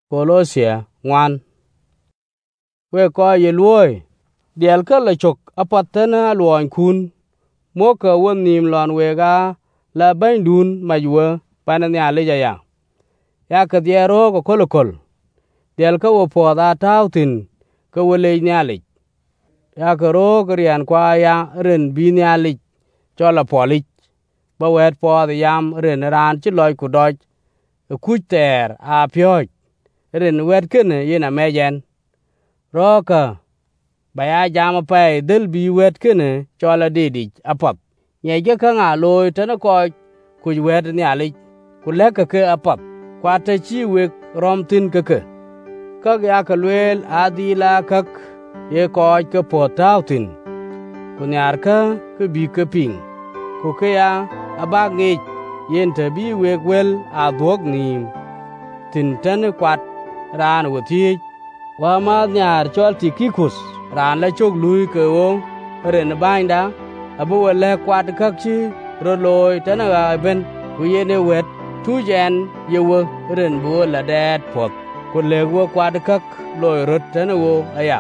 Colosia ngwan. We ko ye luoy. Diel ka la chok apatana luoy kun. Mo ka won nim lon we ga la bain dun majwa panan ya le ya. Ya ka diero ko kolokol. Diel ka wo po da tautin ka wo le nyalik. Ya ka ro krian kwa ya ren bi nyalik cho la polik. Ba wet po da yam ren ran chi loy ku doj. Kuch ter a pyoj. Ren wet kene yena mejen. Roka baya jama pay del bi wet kene cho la didij apap. Nyege ka nga loy tana ko kuj wet nyalik. Kuleka ke apap. Kwa ta chi wek romtin ke. Kak ya ka lwel adila kak ye ko ke po tautin. Kunyar ka ke bi ke ping. Kuke ya abag ngej yen ta bi wek wel a dwok nim. Tin tane kwat ran wotij. Wa ma nyar chol Tikikus ran la chok lui ke wo ren bainda abu wele kwat kak chi roloy tane ga ben ku yene wet tujen yewo ren bu la det pot ku le wo kwat kak loy rot tane wo aya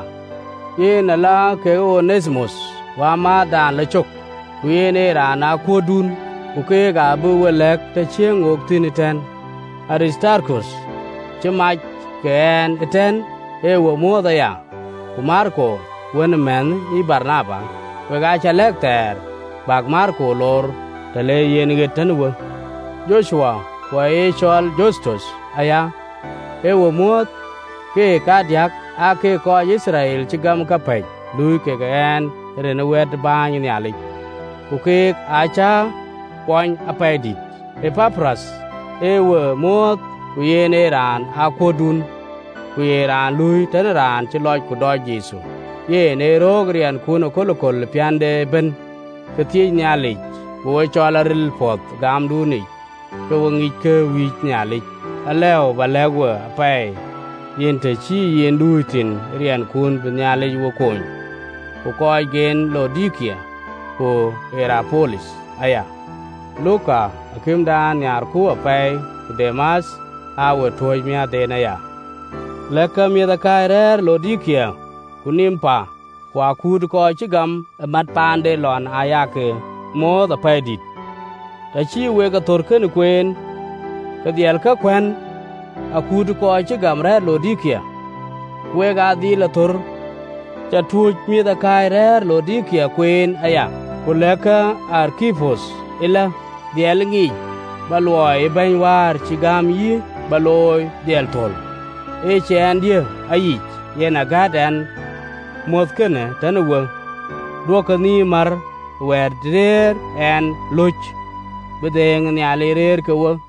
yene la ke Onesmus wa ma dan la chok ku yene rana ko dun ku ke ga bu wele ta chieng ok tiniten Aristarchus chemach ken eten wo mo da ya ku Marko wen men I Barnaba we ga chalek ter bag Marko lor tale yen getan wo Joshua wa chol Justus aya wo mo ke ka diak a ke ko Israel chigam ka pe lui ke gen ren wet ba ni ali ku ke acha pon apedit Epapras wo mo ku yene ran a kodun ku ran lui tan ran ci loj ku do Jesu ye ne rogrian kuno kolokol piande ben ke ti nyali wo chola ril pot gam duni ko ngi ke wi nyali aleo balegwa pai yen te chi yen duitin rian kun nyali wo kon ko ko gen Lodikia ko Herapolis aya Luka akim dan yar ku pai Demas awo toj mia de na ya leka mi da kairer Lodikia kunimpa kwa kud ko chigam mat pande lon ayake mo da paidit ta chi we ga torken kwen ka diel ka kwen akud ko chigam re Lodikia we ga di la tor cha tuj mi da kairer Lodikia kwen aya kuleka Arkipos ila diel ngi baloi ben war chigam yi baloi diel tol chen dia ayi yena gaden moskene tanwa dokani mar wer der en luch bedeng ni ale rer ko